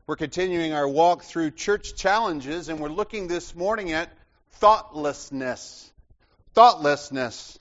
We're continuing our walk through church challenges, and we're looking this morning at thoughtlessness. Thoughtlessness.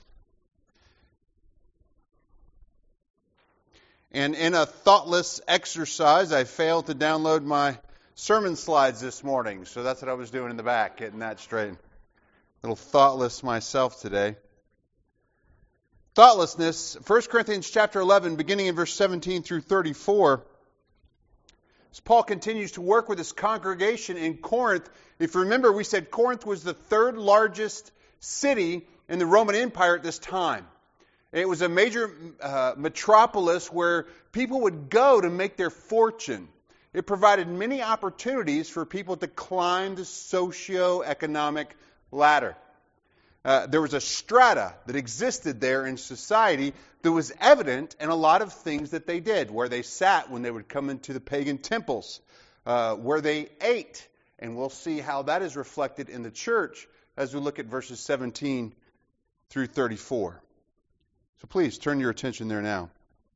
And in a thoughtless exercise, I failed to download my sermon slides this morning, so that's what I was doing in the back, getting that straight. A little thoughtless myself today. Thoughtlessness, 1 Corinthians chapter 11, beginning in verse 17 through 34. As Paul continues to work with his congregation in Corinth, if you remember, we said Corinth was the third largest city in the Roman Empire at this time. It was a major metropolis where people would go to make their fortune. It provided many opportunities for people to climb the socio-economic ladder. There was a strata that existed there in society that was evident in a lot of things that they did, where they sat when they would come into the pagan temples, where they ate. And we'll see how that is reflected in the church as we look at verses 17 through 34. So please turn your attention there now.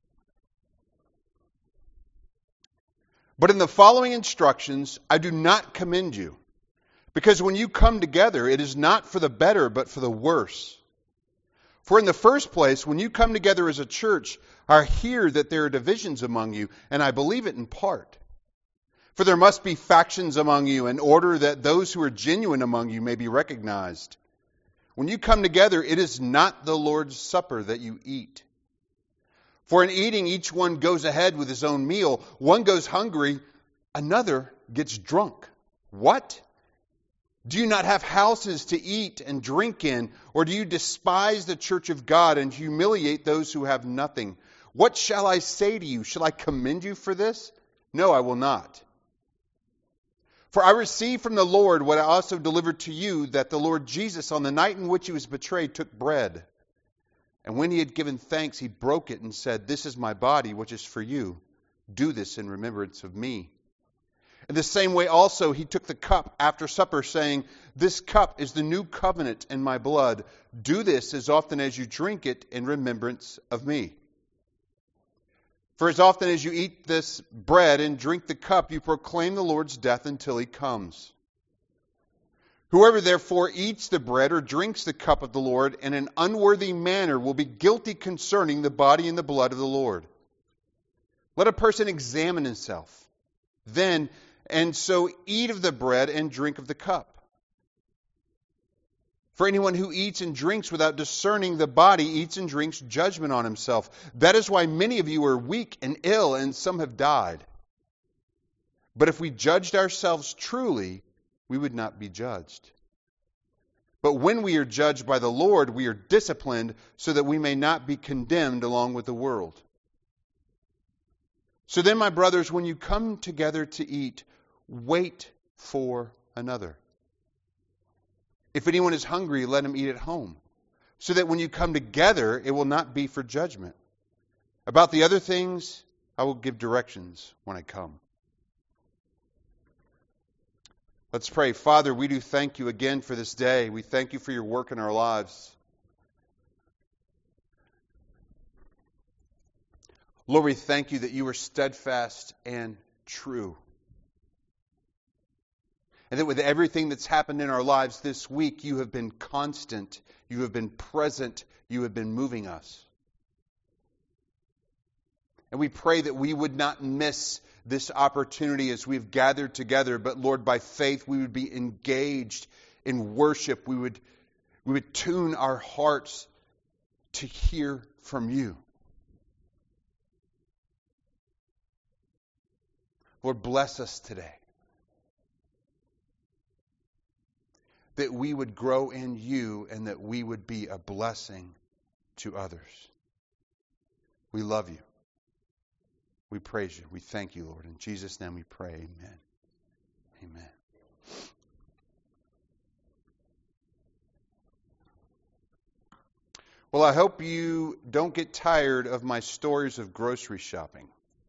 But in the following instructions, I do not commend you, because when you come together, it is not for the better, but for the worse. For in the first place, when you come together as a church, I hear that there are divisions among you, and I believe it in part. For there must be factions among you, in order that those who are genuine among you may be recognized. When you come together, it is not the Lord's Supper that you eat. For in eating, each one goes ahead with his own meal. One goes hungry, another gets drunk. What? Do you not have houses to eat and drink in? Or do you despise the church of God and humiliate those who have nothing? What shall I say to you? Shall I commend you for this? No, I will not. For I received from the Lord what I also delivered to you, that the Lord Jesus, on the night in which he was betrayed, took bread. And when he had given thanks, he broke it and said, "This is my body, which is for you. Do this in remembrance of me." In the same way also he took the cup after supper, saying, "This cup is the new covenant in my blood. Do this as often as you drink it in remembrance of me. For as often as you eat this bread and drink the cup, you proclaim the Lord's death until he comes. Whoever therefore eats the bread or drinks the cup of the Lord in an unworthy manner will be guilty concerning the body and the blood of the Lord. Let a person examine himself, then, and so eat of the bread and drink of the cup. For anyone who eats and drinks without discerning the body eats and drinks judgment on himself. That is why many of you are weak and ill, and some have died. But if we judged ourselves truly, we would not be judged. But when we are judged by the Lord, we are disciplined so that we may not be condemned along with the world. So then, my brothers, when you come together to eat, wait for another. If anyone is hungry, let him eat at home, so that when you come together, it will not be for judgment. About the other things, I will give directions when I come. Let's pray. Father, we do thank you again for this day. We thank you for your work in our lives. Lord, we thank you that you are steadfast and true. And that with everything that's happened in our lives this week, you have been constant, you have been present, you have been moving us. And we pray that we would not miss this opportunity as we've gathered together, but Lord, by faith, we would be engaged in worship. We would tune our hearts to hear from you. Lord, bless us today. That we would grow in you and that we would be a blessing to others. We love you. We praise you. We thank you, Lord. In Jesus' name we pray. Amen. Amen. Well, I hope you don't get tired of my stories of grocery shopping.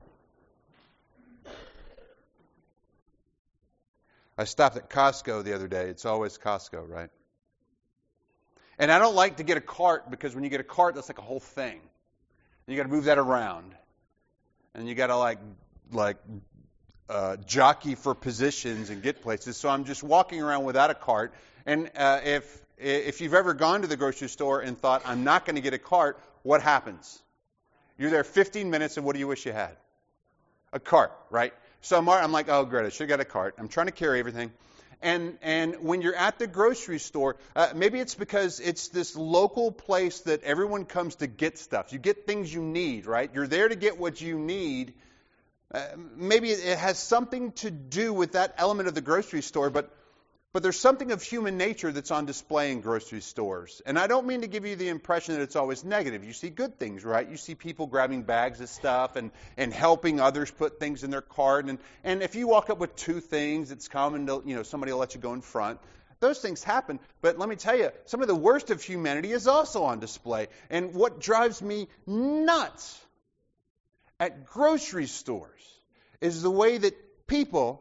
I stopped at Costco the other day. It's always Costco, right? And I don't like to get a cart because when you get a cart, that's like a whole thing. You got to move that around. And you got to like jockey for positions and get places. So I'm just walking around without a cart. And if you've ever gone to the grocery store and thought, I'm not going to get a cart, what happens? You're there 15 minutes, and what do you wish you had? A cart, right? So I'm like, oh, great, I should have got a cart. I'm trying to carry everything. And when you're at the grocery store, maybe it's because it's this local place that everyone comes to get stuff. You get things you need, right? You're there to get what you need. Maybe it has something to do with that element of the grocery store, but there's something of human nature that's on display in grocery stores. And I don't mean to give you the impression that it's always negative. You see good things, right? You see people grabbing bags of stuff and helping others put things in their cart. And if you walk up with two things, it's common to, somebody will let you go in front. Those things happen. But let me tell you, some of the worst of humanity is also on display. And what drives me nuts at grocery stores is the way that people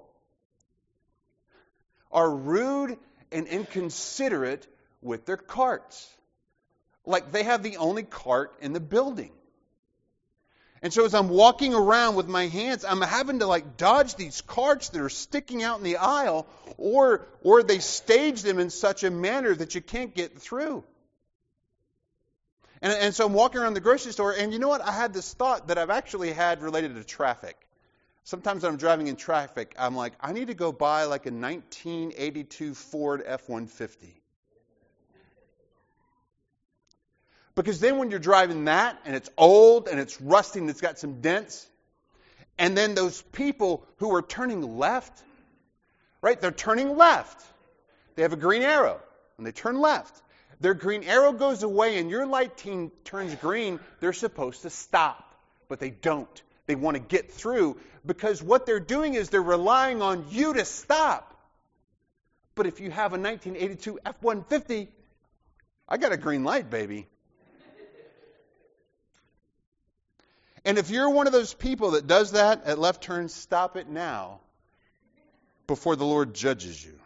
are rude and inconsiderate with their carts. Like they have the only cart in the building. And so as I'm walking around with my hands, I'm having to dodge these carts that are sticking out in the aisle, or they stage them in such a manner that you can't get through. And so I'm walking around the grocery store, and you know what? I had this thought that I've actually had related to traffic. Sometimes when I'm driving in traffic, I'm like, I need to go buy a 1982 Ford F-150. Because then when you're driving that, and it's old, and it's rusty, and it's got some dents, and then those people who are turning left, right, they're turning left. They have a green arrow, and they turn left. Their green arrow goes away, and your light turns green. They're supposed to stop, but they don't. They want to get through because what they're doing is they're relying on you to stop. But if you have a 1982 F-150, I got a green light, baby. And if you're one of those people that does that at left turn, stop it now before the Lord judges you.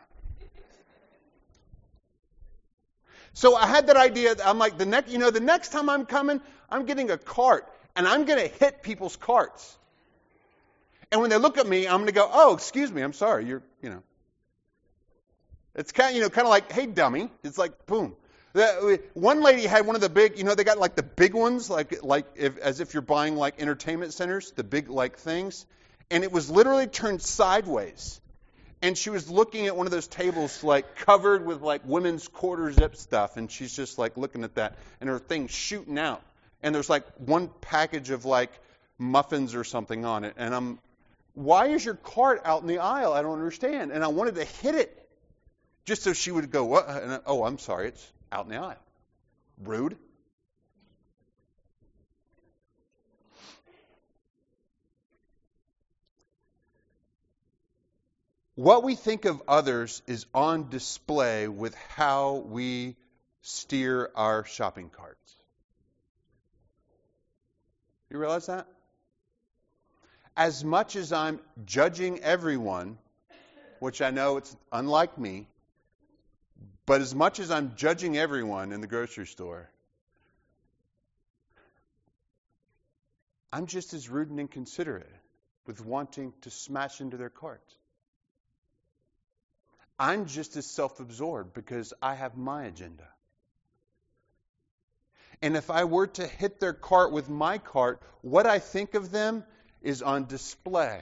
So I had that idea. I'm like, the next time I'm coming, I'm getting a cart. And I'm going to hit people's carts. And when they look at me, I'm going to go, oh, excuse me, I'm sorry. It's kind of like, hey, dummy. It's like, boom. One lady had one of the big, they got the big ones, as if you're buying entertainment centers, the big things. And it was literally turned sideways. And she was looking at one of those tables covered with women's quarter zip stuff. And she's just looking at that. And her thing's shooting out. And there's one package of muffins or something on it. And why is your cart out in the aisle? I don't understand. And I wanted to hit it just so she would go, what? And I'm sorry, it's out in the aisle. Rude. What we think of others is on display with how we steer our shopping carts. You realize that? As much as I'm judging everyone, which I know it's unlike me, but as much as I'm judging everyone in the grocery store, I'm just as rude and inconsiderate with wanting to smash into their carts. I'm just as self-absorbed because I have my agenda. And if I were to hit their cart with my cart, what I think of them is on display.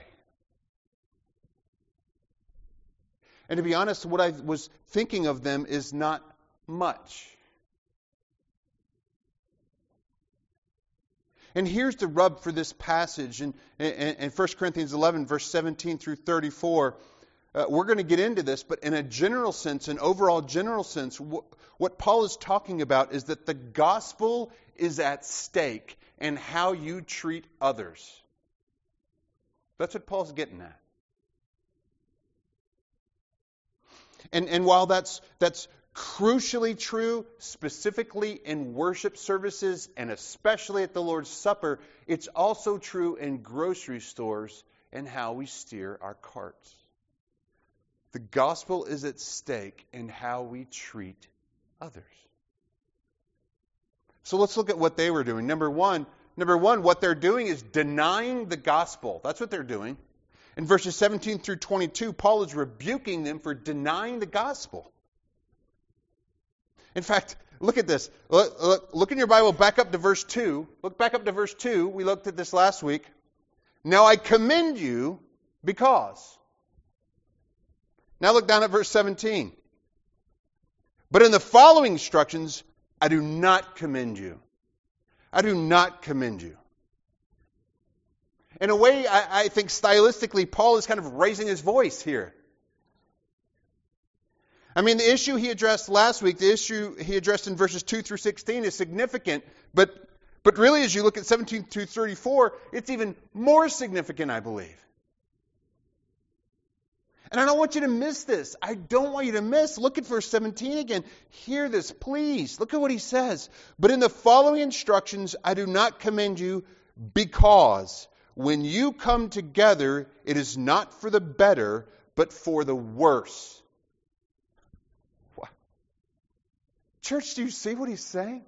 And to be honest, what I was thinking of them is not much. And here's the rub for this passage in 1 Corinthians 11, verse 17 through 34. We're going to get into this, but in a general sense, an overall general sense, what Paul is talking about is that the gospel is at stake and how you treat others. That's what Paul's getting at. And while that's crucially true, specifically in worship services and especially at the Lord's Supper, it's also true in grocery stores and how we steer our carts. The gospel is at stake in how we treat others. So let's look at what they were doing. Number one, what they're doing is denying the gospel. That's what they're doing. In verses 17 through 22, Paul is rebuking them for denying the gospel. In fact, look at this. Look in your Bible, back up to verse 2. Look back up to verse 2. We looked at this last week. Now I commend you because. Now look down at verse 17. But in the following instructions, I do not commend you. I do not commend you. In a way, I think stylistically, Paul is kind of raising his voice here. I mean, the issue he addressed last week, the issue he addressed in verses 2 through 16 is significant, but really as you look at 17 through 34, it's even more significant, I believe. And I don't want you to miss this. I don't want you to miss. Look at verse 17 again. Hear this, please. Look at what he says. But in the following instructions, I do not commend you because when you come together, it is not for the better, but for the worse. What? Church, do you see what he's saying?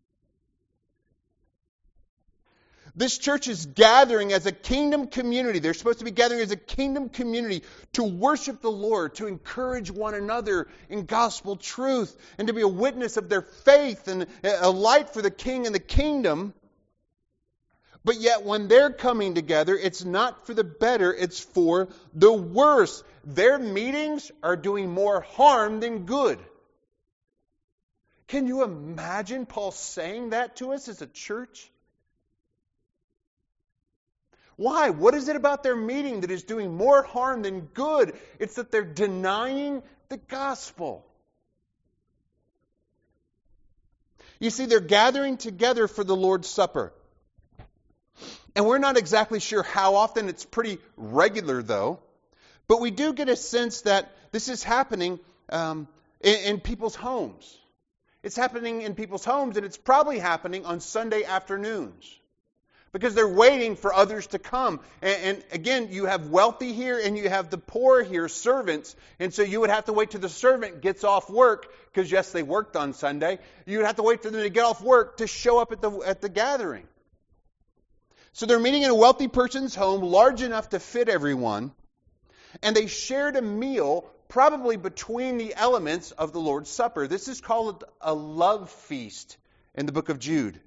This church is gathering as a kingdom community. They're supposed to be gathering as a kingdom community to worship the Lord, to encourage one another in gospel truth, and to be a witness of their faith and a light for the King and the kingdom. But yet when they're coming together, it's not for the better, it's for the worse. Their meetings are doing more harm than good. Can you imagine Paul saying that to us as a church? Why? What is it about their meeting that is doing more harm than good? It's that they're denying the gospel. You see, they're gathering together for the Lord's Supper. And we're not exactly sure how often. It's pretty regular, though. But we do get a sense that this is happening in people's homes. It's happening in people's homes, and it's probably happening on Sunday afternoons. Because they're waiting for others to come. And again, you have wealthy here and you have the poor here, servants. And so you would have to wait till the servant gets off work, because yes, they worked on Sunday. You would have to wait for them to get off work to show up at the gathering. So they're meeting in a wealthy person's home, large enough to fit everyone. And they shared a meal, probably between the elements of the Lord's Supper. This is called a love feast in the book of Jude.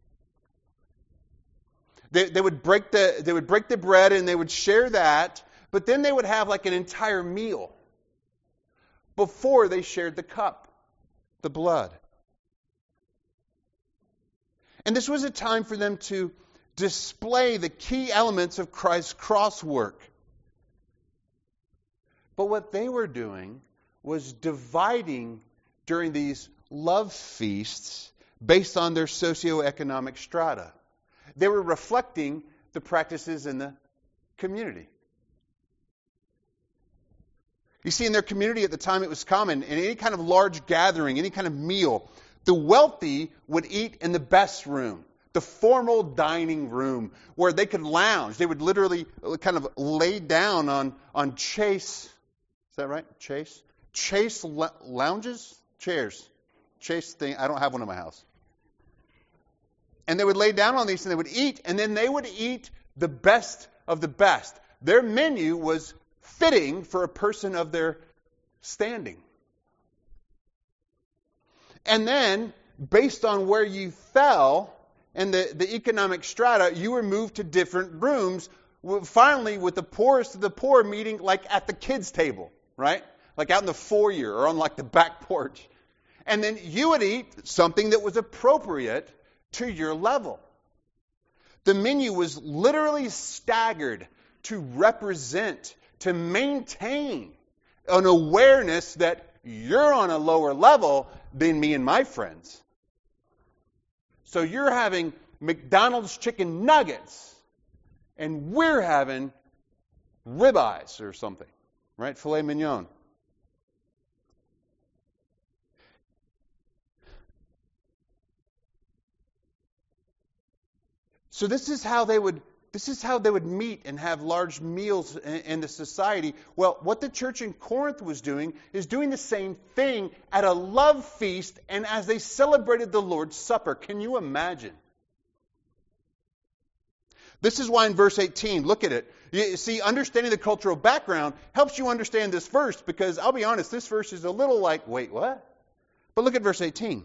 They would break the bread and they would share that, but then they would have like an entire meal before they shared the cup, the blood. And this was a time for them to display the key elements of Christ's cross work. But what they were doing was dividing during these love feasts based on their socioeconomic strata. They were reflecting the practices in the community. You see, in their community at the time, it was common in any kind of large gathering, any kind of meal, the wealthy would eat in the best room, the formal dining room, where they could lounge. They would literally kind of lay down on chaise. Is that right? Chaise? Chaise lounges? Chairs. Chaise thing. I don't have one in my house. And they would lay down on these and they would eat, and then they would eat the best of the best. Their menu was fitting for a person of their standing. And then, based on where you fell and the economic strata, you were moved to different rooms, finally with the poorest of the poor meeting like at the kids' table, right? Like out in the foyer or on like the back porch. And then you would eat something that was appropriate to your level. The menu was literally staggered to represent, to maintain an awareness that you're on a lower level than me and my friends. So you're having McDonald's chicken nuggets, and we're having ribeyes or something, right? Filet mignon. So this is how they would meet and have large meals in the society. Well, what the church in Corinth was doing is doing the same thing at a love feast and as they celebrated the Lord's Supper. Can you imagine? This is why in verse 18, look at it. You see, understanding the cultural background helps you understand this verse, because I'll be honest, this verse is a little like, wait, what? But look at verse 18.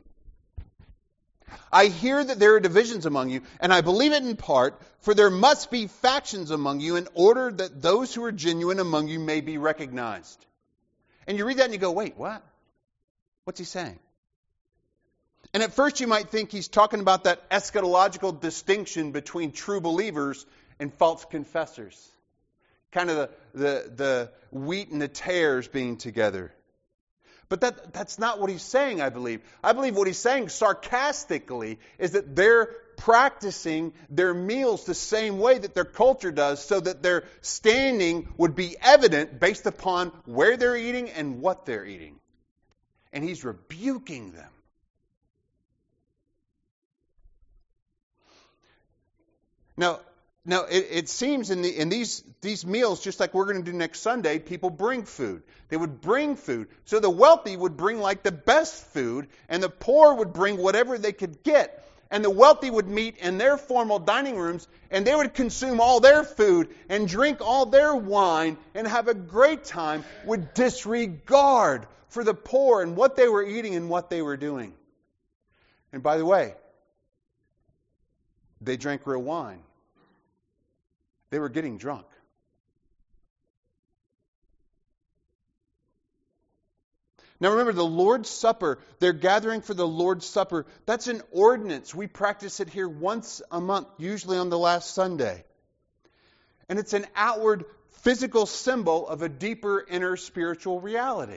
I hear that there are divisions among you, and I believe it in part, for there must be factions among you in order that those who are genuine among you may be recognized. And you read that and you go, wait, what? What's he saying? And at first you might think he's talking about that eschatological distinction between true believers and false confessors. Kind of the wheat and the tares being together. But that's not what he's saying, I believe. I believe what he's saying sarcastically is that they're practicing their meals the same way that their culture does, so that their standing would be evident based upon where they're eating and what they're eating. And he's rebuking them. Now, it seems in these meals, just like we're going to do next Sunday, people bring food. They would bring food. So the wealthy would bring like the best food, and the poor would bring whatever they could get. And the wealthy would meet in their formal dining rooms, and they would consume all their food and drink all their wine and have a great time with disregard for the poor and what they were eating and what they were doing. And by the way, they drank real wine. They were getting drunk. Now remember, the Lord's Supper, they're gathering for the Lord's Supper. That's an ordinance. We practice it here once a month, usually on the last Sunday. And it's an outward physical symbol of a deeper inner spiritual reality.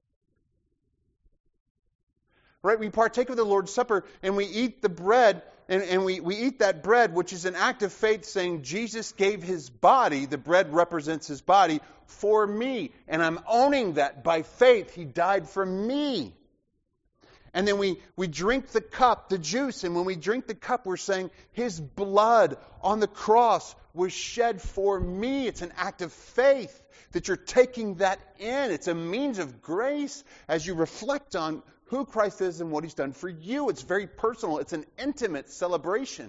Right? We partake of the Lord's Supper and we eat the bread, and we eat that bread, which is an act of faith saying Jesus gave His body, the bread represents His body, for me. And I'm owning that by faith. He died for me. And then we drink the cup, the juice, and when we drink the cup, we're saying His blood on the cross was shed for me. It's an act of faith that you're taking that in. It's a means of grace as you reflect on who Christ is and what He's done for you. It's very personal. It's an intimate celebration.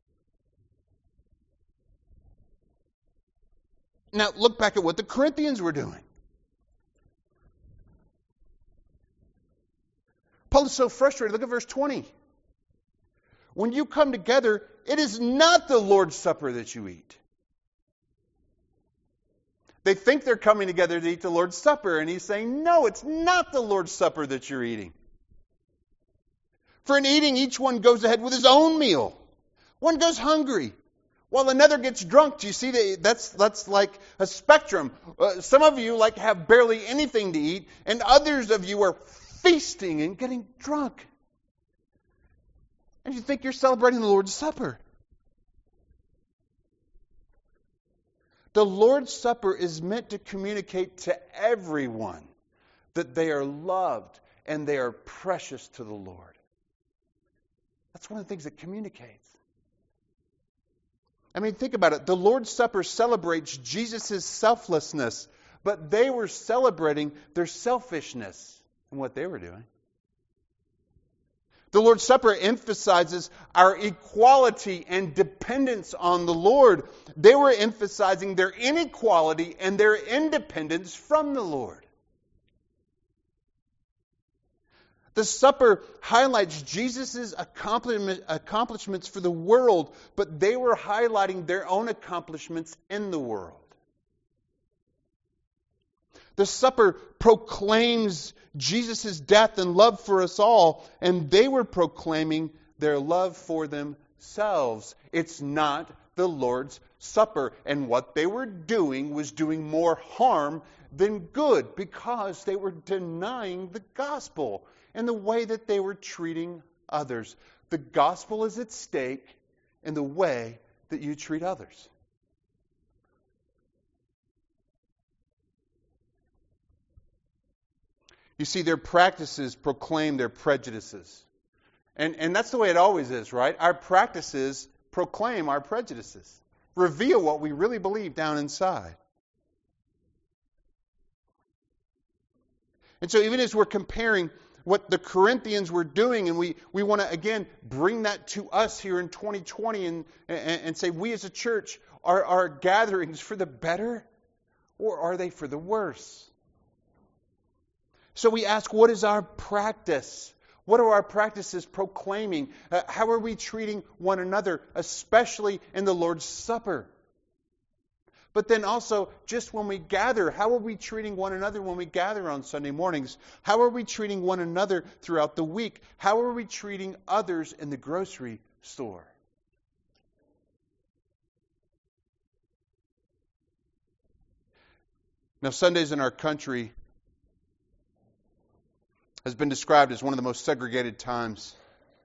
Now, look back at what the Corinthians were doing. Paul is so frustrated. Look at verse 20. When you come together, it is not the Lord's Supper that you eat. They think they're coming together to eat the Lord's Supper, and he's saying, no, it's not the Lord's Supper that you're eating. For in eating, each one goes ahead with his own meal. One goes hungry, while another gets drunk. Do you see that's like a spectrum? Some of you have barely anything to eat, and others of you are feasting and getting drunk. And you think you're celebrating the Lord's Supper. The Lord's Supper is meant to communicate to everyone that they are loved and they are precious to the Lord. That's one of the things it communicates. I mean, think about it. The Lord's Supper celebrates Jesus' selflessness, but they were celebrating their selfishness in what they were doing. The Lord's Supper emphasizes our equality and dependence on the Lord. They were emphasizing their inequality and their independence from the Lord. The supper highlights Jesus' accomplishments for the world, but they were highlighting their own accomplishments in the world. The supper proclaims Jesus' death and love for us all, and they were proclaiming their love for themselves. It's not the Lord's Supper. And what they were doing was doing more harm than good, because they were denying the gospel and the way that they were treating others. The gospel is at stake in the way that you treat others. You see, their practices proclaim their prejudices. And that's the way it always is, right? Our practices proclaim our prejudices, reveal what we really believe down inside. And so even as we're comparing what the Corinthians were doing, and we want to, again, bring that to us here in 2020 and say, we as a church, are our gatherings for the better, or are they for the worse? So we ask, what is our practice? What are our practices proclaiming? How are we treating one another, especially in the Lord's Supper? But then also, just when we gather, how are we treating one another when we gather on Sunday mornings? How are we treating one another throughout the week? How are we treating others in the grocery store? Now, Sundays in our country has been described as one of the most segregated times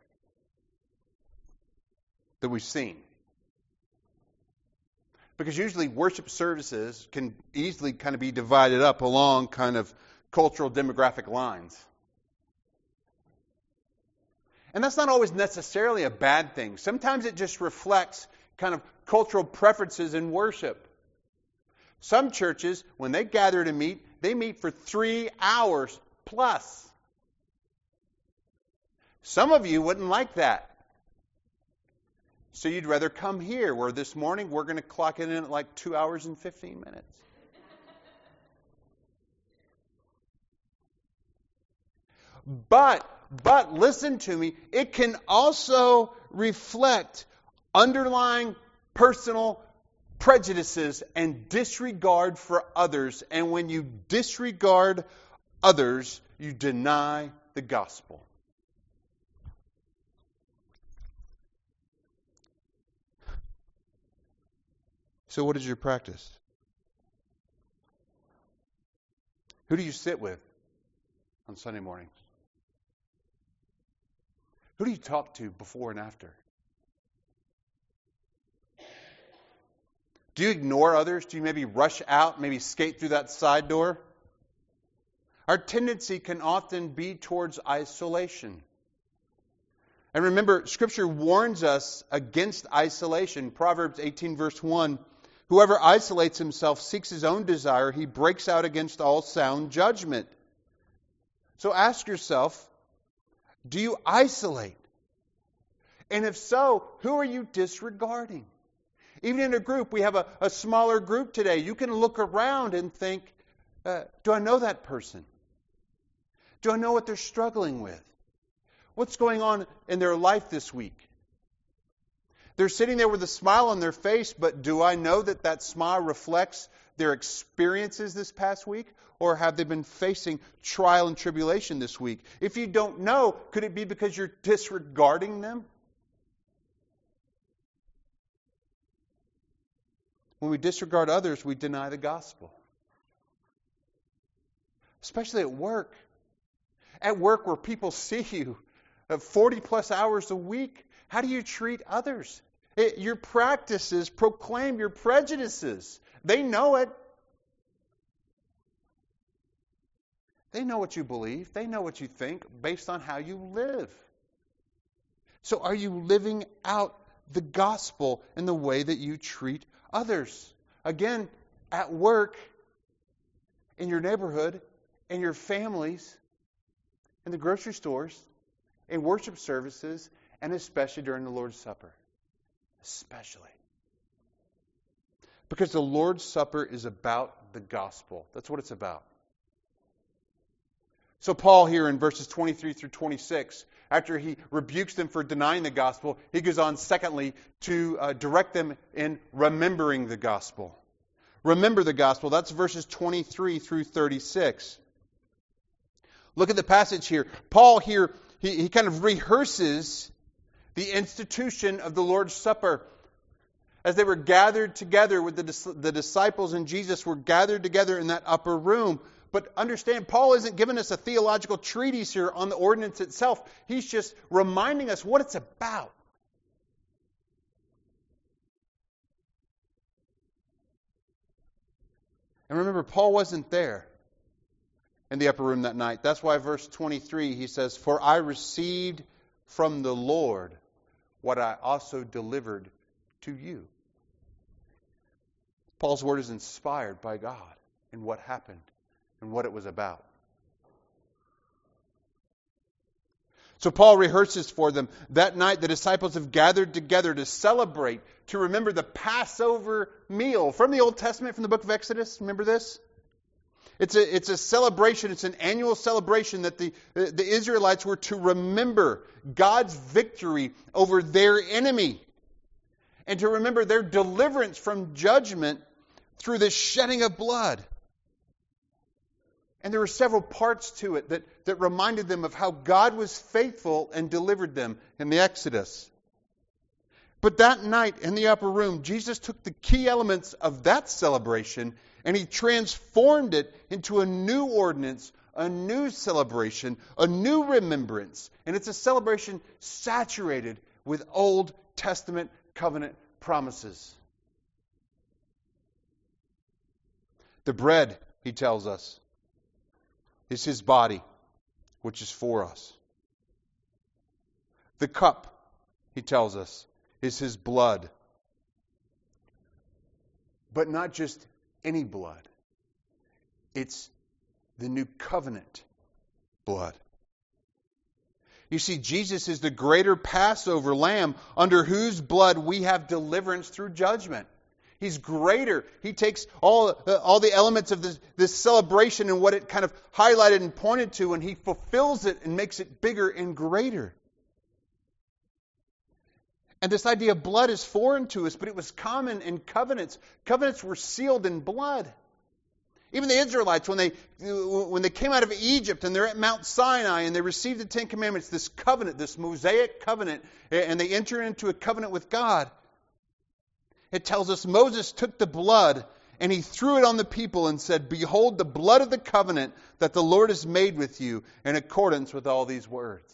that we've seen. Because usually worship services can easily kind of be divided up along kind of cultural demographic lines. And that's not always necessarily a bad thing. Sometimes it just reflects kind of cultural preferences in worship. Some churches, when they gather to meet, they meet for 3 hours plus. Some of you wouldn't like that. So you'd rather come here, where this morning we're going to clock it in at like 2 hours and 15 minutes. But listen to me, it can also reflect underlying personal prejudices and disregard for others. And when you disregard others, you deny the gospel. So what is your practice? Who do you sit with on Sunday mornings? Who do you talk to before and after? Do you ignore others? Do you maybe rush out, maybe skate through that side door? Our tendency can often be towards isolation. And remember, Scripture warns us against isolation. Proverbs 18 verse 1, whoever isolates himself seeks his own desire. He breaks out against all sound judgment. So ask yourself, do you isolate? And if so, who are you disregarding? Even in a group, we have a smaller group today. You can look around and think, do I know that person? Do I know what they're struggling with? What's going on in their life this week? They're sitting there with a smile on their face, but do I know that that smile reflects their experiences this past week? Or have they been facing trial and tribulation this week? If you don't know, could it be because you're disregarding them? When we disregard others, we deny the gospel. Especially at work. At work where people see you 40 plus hours a week, how do you treat others? Your practices proclaim your prejudices. They know it. They know what you believe. They know what you think based on how you live. So are you living out the gospel in the way that you treat others? Again, at work, in your neighborhood, in your families, in the grocery stores, in worship services, and especially during the Lord's Supper. Especially. Because the Lord's Supper is about the gospel. That's what it's about. So Paul here in verses 23 through 26, after he rebukes them for denying the gospel, he goes on, secondly, to direct them in remembering the gospel. Remember the gospel. That's verses 23 through 36. Look at the passage here. Paul here, he kind of rehearses the institution of the Lord's Supper. As they were gathered together with the disciples and Jesus were gathered together in that upper room. But understand, Paul isn't giving us a theological treatise here on the ordinance itself. He's just reminding us what it's about. And remember, Paul wasn't there in the upper room that night. That's why verse 23, he says, "For I received from the Lord what I also delivered to you." Paul's word is inspired by God in what happened and what it was about. So Paul rehearses for them. That night the disciples have gathered together to celebrate, to remember the Passover meal from the Old Testament, from the book of Exodus. Remember this? It's a celebration. It's an annual celebration that the Israelites were to remember God's victory over their enemy and to remember their deliverance from judgment through the shedding of blood. And there were several parts to it that reminded them of how God was faithful and delivered them in the Exodus. But that night in the upper room, Jesus took the key elements of that celebration and He transformed it into a new ordinance, a new celebration, a new remembrance. And it's a celebration saturated with Old Testament covenant promises. The bread, He tells us, is His body, which is for us. The cup, He tells us, is His blood. But not just any blood. It's the new covenant blood. You see, Jesus is the greater Passover lamb under whose blood we have deliverance through judgment. He's greater. He takes all the elements of this celebration and what it kind of highlighted and pointed to, and He fulfills it and makes it bigger and greater. And this idea of blood is foreign to us, but it was common in covenants. Covenants were sealed in blood. Even the Israelites, when they came out of Egypt and they're at Mount Sinai and they received the Ten Commandments, this covenant, this Mosaic covenant, and they enter into a covenant with God. It tells us Moses took the blood and he threw it on the people and said, "Behold the blood of the covenant that the Lord has made with you in accordance with all these words."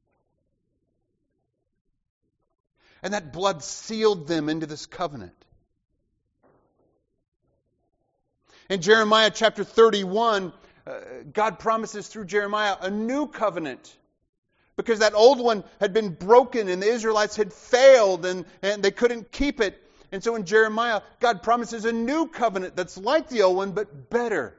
And that blood sealed them into this covenant. In Jeremiah chapter 31, God promises through Jeremiah a new covenant. Because that old one had been broken and the Israelites had failed and they couldn't keep it. And so in Jeremiah, God promises a new covenant that's like the old one, but better.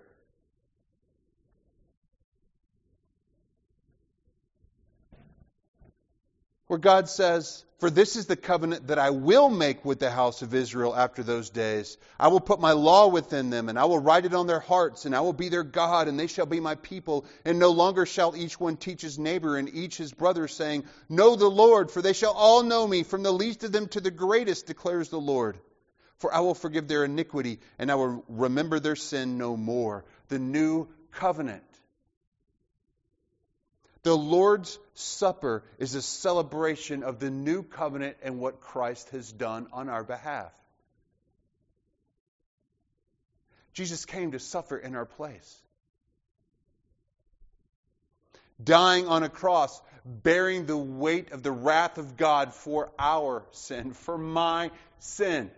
Where God says, "For this is the covenant that I will make with the house of Israel after those days. I will put my law within them, and I will write it on their hearts, and I will be their God, and they shall be my people. And no longer shall each one teach his neighbor and each his brother, saying, 'Know the Lord,' for they shall all know me, from the least of them to the greatest, declares the Lord. For I will forgive their iniquity, and I will remember their sin no more." The new covenant. The Lord's Supper is a celebration of the new covenant and what Christ has done on our behalf. Jesus came to suffer in our place. Dying on a cross, bearing the weight of the wrath of God for our sin, for my sin.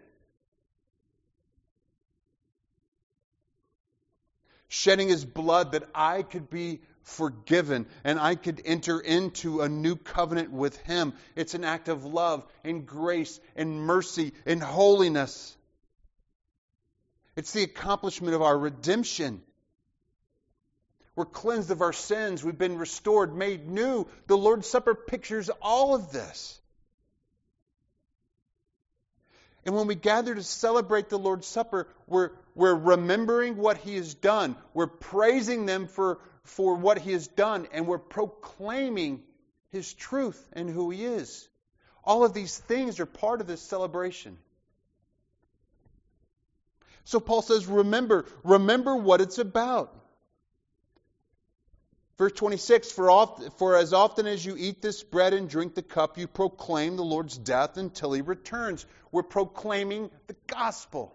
Shedding His blood that I could be forgiven and I could enter into a new covenant with Him. It's an act of love and grace and mercy and holiness. It's the accomplishment of our redemption. We're cleansed of our sins. We've been restored, made new. The Lord's Supper pictures all of this. And when we gather to celebrate the Lord's Supper, we're remembering what He has done. We're praising them for what He has done. And we're proclaiming His truth and who He is. All of these things are part of this celebration. So Paul says, remember what it's about. Verse 26, for as often as you eat this bread and drink the cup, you proclaim the Lord's death until He returns. We're proclaiming the gospel.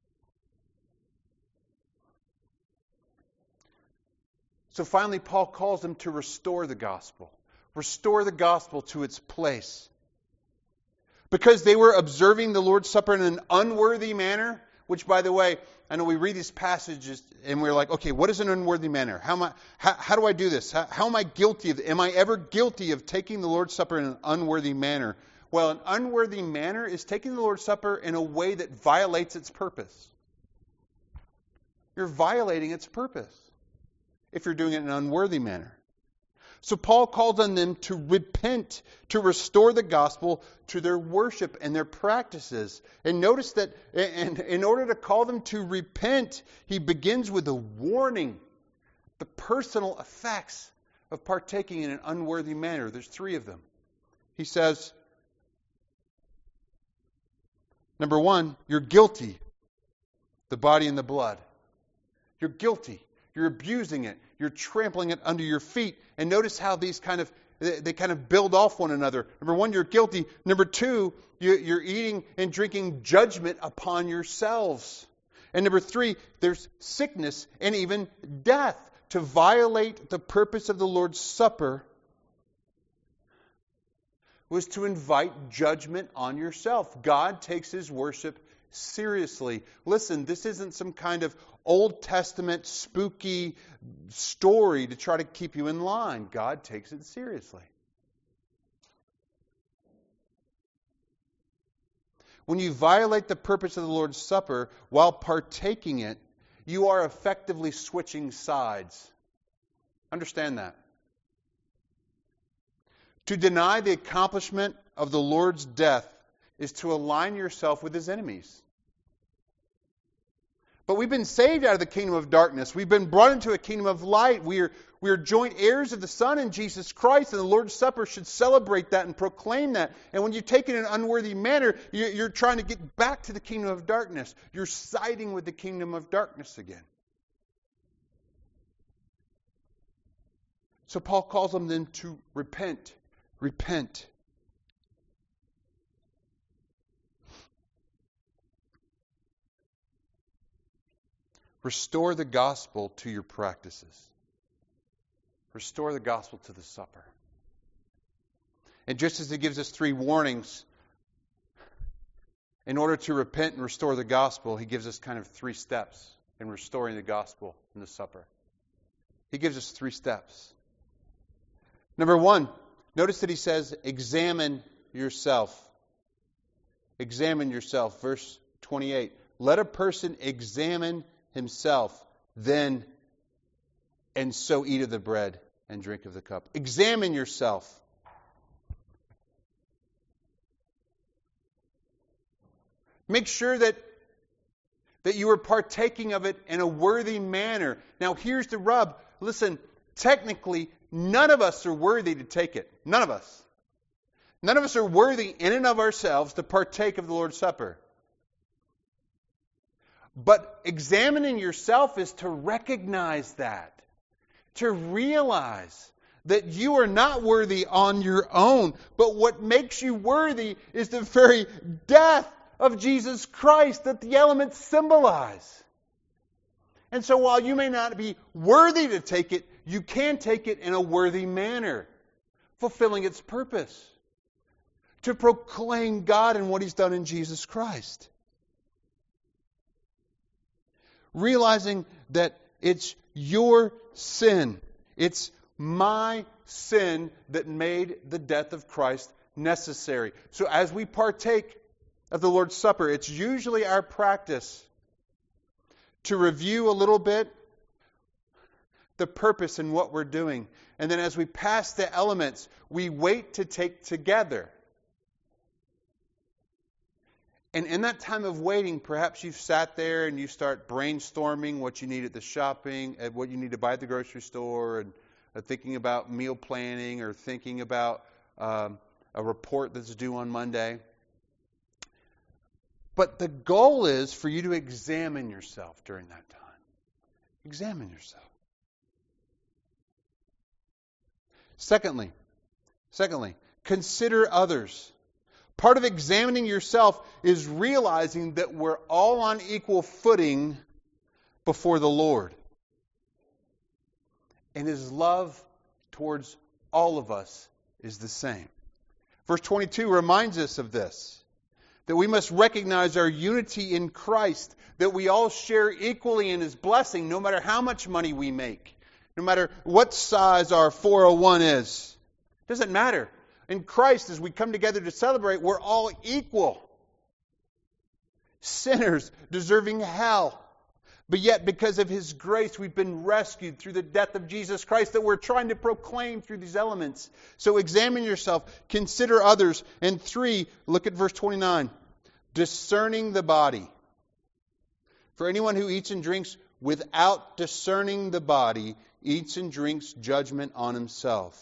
So finally, Paul calls them to restore the gospel. Restore the gospel to its place. Because they were observing the Lord's Supper in an unworthy manner, which, by the way, I know we read these passages and we're like, okay, what is an unworthy manner? How do I do this? How am I guilty of it? Am I ever guilty of taking the Lord's Supper in an unworthy manner? Well, an unworthy manner is taking the Lord's Supper in a way that violates its purpose. You're violating its purpose if you're doing it in an unworthy manner. So Paul calls on them to repent, to restore the gospel to their worship and their practices. And notice that in order to call them to repent, he begins with a warning. The personal effects of partaking in an unworthy manner. There's 3 of them. He says, number 1, you're guilty. The body and the blood. You're guilty. You're abusing it. You're trampling it under your feet. And notice how these they kind of build off one another. Number 1, you're guilty. Number 2, you're eating and drinking judgment upon yourselves. And number 3, there's sickness and even death. To violate the purpose of the Lord's Supper was to invite judgment on yourself. God takes His worship seriously. Listen, this isn't some kind of Old Testament spooky story to try to keep you in line. God takes it seriously. When you violate the purpose of the Lord's Supper while partaking it, you are effectively switching sides. Understand that. To deny the accomplishment of the Lord's death is to align yourself with His enemies. But we've been saved out of the kingdom of darkness. We've been brought into a kingdom of light. We are joint heirs of the Son in Jesus Christ, and the Lord's Supper should celebrate that and proclaim that. And when you take it in an unworthy manner, you're trying to get back to the kingdom of darkness. You're siding with the kingdom of darkness again. So Paul calls them then to repent. Repent. Restore the gospel to your practices. Restore the gospel to the supper. And just as He gives us 3 warnings, in order to repent and restore the gospel, He gives us kind of 3 steps in restoring the gospel in the supper. He gives us 3 steps. Number 1, notice that He says, examine yourself. Examine yourself. Verse 28. Let a person examine himself, then and so eat of the bread and drink of the cup. Examine yourself. Make sure that you are partaking of it in a worthy manner. Now here's the rub. Listen, technically, none of us are worthy to take it. None of us. None of us are worthy in and of ourselves to partake of the Lord's Supper. But examining yourself is to recognize that. To realize that you are not worthy on your own. But what makes you worthy is the very death of Jesus Christ that the elements symbolize. And so while you may not be worthy to take it, you can take it in a worthy manner, fulfilling its purpose. To proclaim God and what He's done in Jesus Christ. Realizing that it's your sin. It's my sin that made the death of Christ necessary. So as we partake of the Lord's Supper, it's usually our practice to review a little bit the purpose in what we're doing. And then as we pass the elements, we wait to take together. And in that time of waiting, perhaps you've sat there and you start brainstorming what you need at the shopping, what you need to buy at the grocery store, and thinking about meal planning or thinking about a report that's due on Monday. But the goal is for you to examine yourself during that time. Examine yourself. Secondly, consider others. Part of examining yourself is realizing that we're all on equal footing before the Lord. And His love towards all of us is the same. Verse 22 reminds us of this. That we must recognize our unity in Christ. That we all share equally in His blessing, no matter how much money we make. No matter what size our 401 is. It doesn't matter. In Christ, as we come together to celebrate, we're all equal. Sinners deserving hell. But yet, because of His grace, we've been rescued through the death of Jesus Christ that we're trying to proclaim through these elements. So examine yourself, consider others. And 3, look at verse 29. Discerning the body. For anyone who eats and drinks without discerning the body eats and drinks judgment on himself.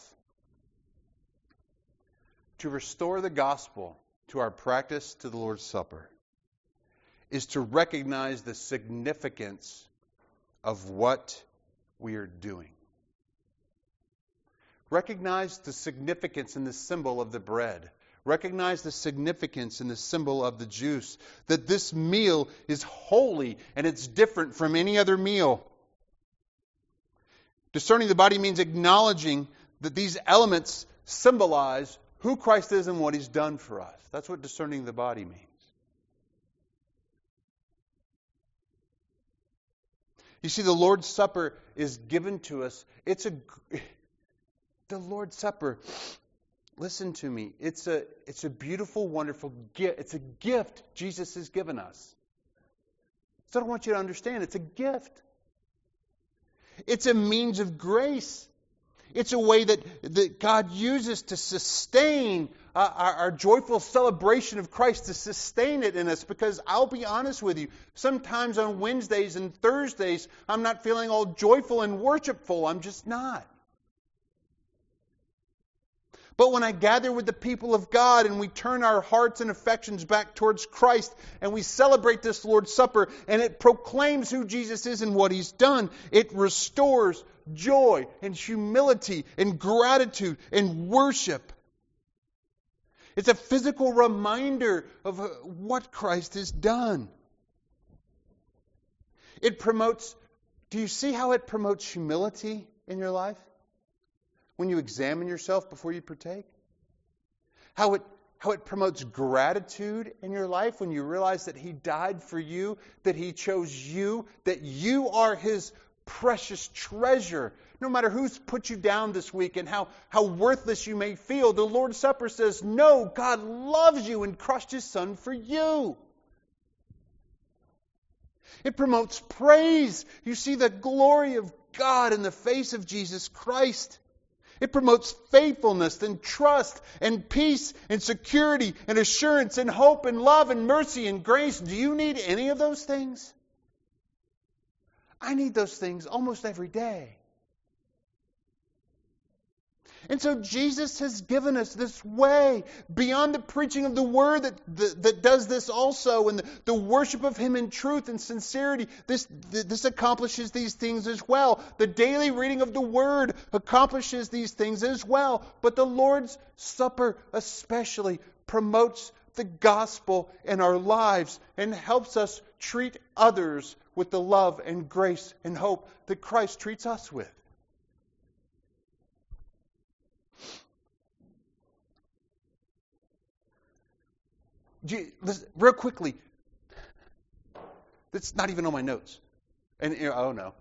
To restore the gospel to our practice to the Lord's Supper is to recognize the significance of what we are doing. Recognize the significance in the symbol of the bread. Recognize the significance in the symbol of the juice. That this meal is holy and it's different from any other meal. Discerning the body means acknowledging that these elements symbolize who Christ is and what He's done for us. That's what discerning the body means. You see, the Lord's Supper is given to us. The Lord's Supper, listen to me, it's a beautiful, wonderful gift. It's a gift Jesus has given us. So I want you to understand, it's a gift. It's a means of grace. It's a way that God uses to sustain our joyful celebration of Christ, to sustain it in us. Because I'll be honest with you, sometimes on Wednesdays and Thursdays, I'm not feeling all joyful and worshipful. I'm just not. But when I gather with the people of God and we turn our hearts and affections back towards Christ and we celebrate this Lord's Supper and it proclaims who Jesus is and what He's done, it restores joy and humility and gratitude and worship. It's a physical reminder of what Christ has done. It promotes, do you see how it promotes humility in your life? When you examine yourself before you partake? How it promotes gratitude in your life when you realize that He died for you, that He chose you, that you are His precious treasure. No matter who's put you down this week and how worthless you may feel, the Lord's Supper says, no, God loves you and crushed His Son for you. It promotes praise. You see the glory of God in the face of Jesus Christ. It promotes faithfulness and trust and peace and security and assurance and hope and love and mercy and grace. Do you need any of those things? I need those things almost every day. And so Jesus has given us this way beyond the preaching of the Word that does this also, and the worship of Him in truth and sincerity. This accomplishes these things as well. The daily reading of the Word accomplishes these things as well. But the Lord's Supper especially promotes the gospel in our lives and helps us treat others with the love and grace and hope that Christ treats us with. Listen, real quickly, that's not even on my notes. And oh no.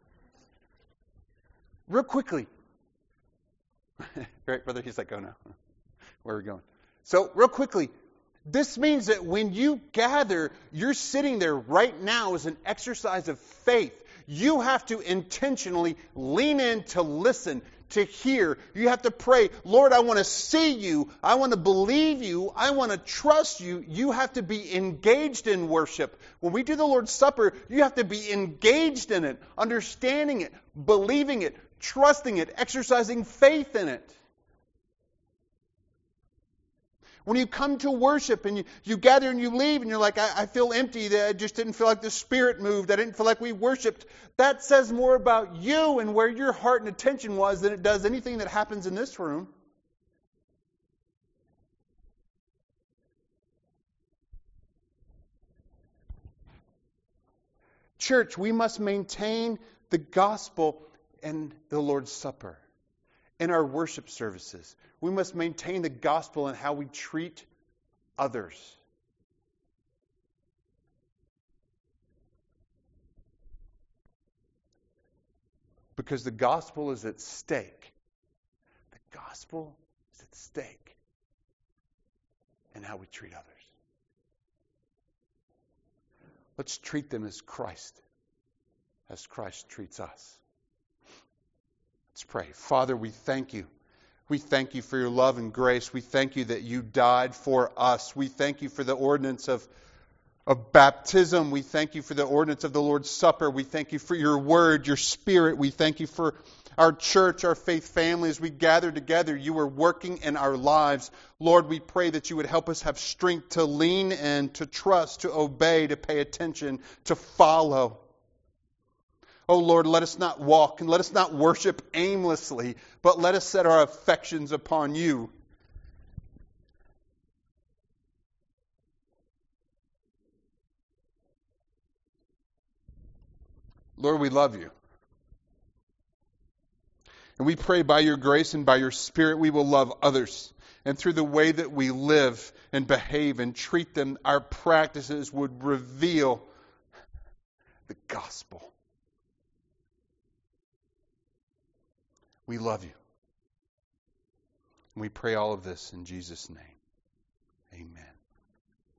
Real quickly. Right, brother? He's like, oh no. Where are we going? So, real quickly, this means that when you gather, you're sitting there right now as an exercise of faith. You have to intentionally lean in to listen, to hear. You have to pray, Lord, I want to see you. I want to believe you. I want to trust you. You have to be engaged in worship. When we do the Lord's Supper, you have to be engaged in it, understanding it, believing it, trusting it, exercising faith in it. When you come to worship and you gather and you leave and you're like, I feel empty, that I just didn't feel like the Spirit moved, I didn't feel like we worshiped, that says more about you and where your heart and attention was than it does anything that happens in this room. Church, we must maintain the gospel in the Lord's Supper, in our worship services. We must maintain the gospel in how we treat others. Because the gospel is at stake. The gospel is at stake in how we treat others. Let's treat them as Christ as Christ treats us. Let's pray. Father, we thank you. We thank you for your love and grace. We thank you that you died for us. We thank you for the ordinance of baptism. We thank you for the ordinance of the Lord's Supper. We thank you for your word, your spirit. We thank you for our church, our faith family. As we gather together, you are working in our lives. Lord, we pray that you would help us have strength to lean in, to trust, to obey, to pay attention, to follow. Oh Lord, let us not walk and let us not worship aimlessly, but let us set our affections upon you. Lord, we love you. And we pray by your grace and by your Spirit we will love others. And through the way that we live and behave and treat them, our practices would reveal the gospel. We love you. And we pray all of this in Jesus' name. Amen.